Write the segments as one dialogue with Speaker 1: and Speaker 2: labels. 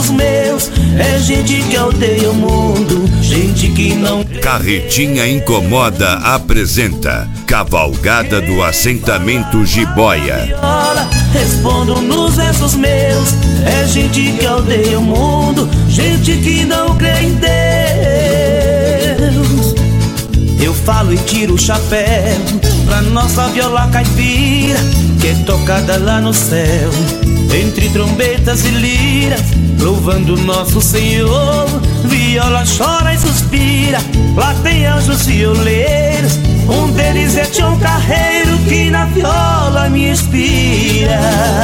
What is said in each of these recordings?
Speaker 1: versos meus. É gente que odeia o mundo, gente que não...
Speaker 2: Carretinha Incomoda apresenta Cavalgada do Assentamento Jiboia.
Speaker 1: Respondo nos versos meus. É gente que odeia o mundo, gente que não crê em Deus. Eu falo e tiro o chapéu pra nossa viola caipira, que é tocada lá no céu, entre trombetas e liras, louvando nosso Senhor. Viola chora e suspira, lá tem anjos violeiros, um deles é Tião Carreiro, que na viola me inspira.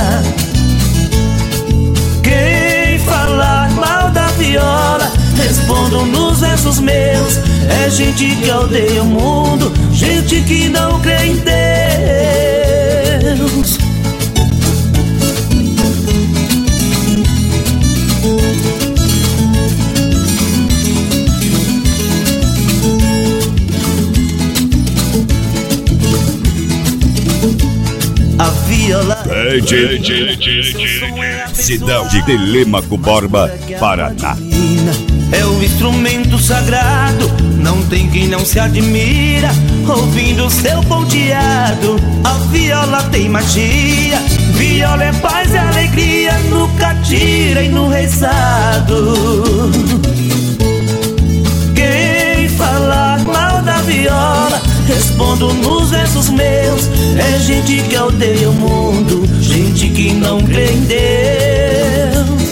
Speaker 1: Quem falar mal da viola, respondo nos versos meus. É gente que odeia o mundo, gente que não crê em Deus. A viola
Speaker 2: Cidade de Telêmaco Borba, Paraná.
Speaker 1: É um instrumento sagrado, não tem quem não se admira, ouvindo seu ponteado. A viola tem magia, viola é paz e alegria, no catira e no rezado. Quem falar mal da viola, respondo nos versos meus. É gente que odeia o mundo, gente que não crê em Deus.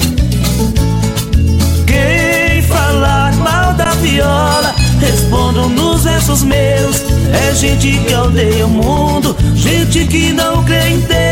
Speaker 1: Quem falar mal da viola, respondo nos versos meus. É gente que odeia o mundo, gente que não crê em Deus.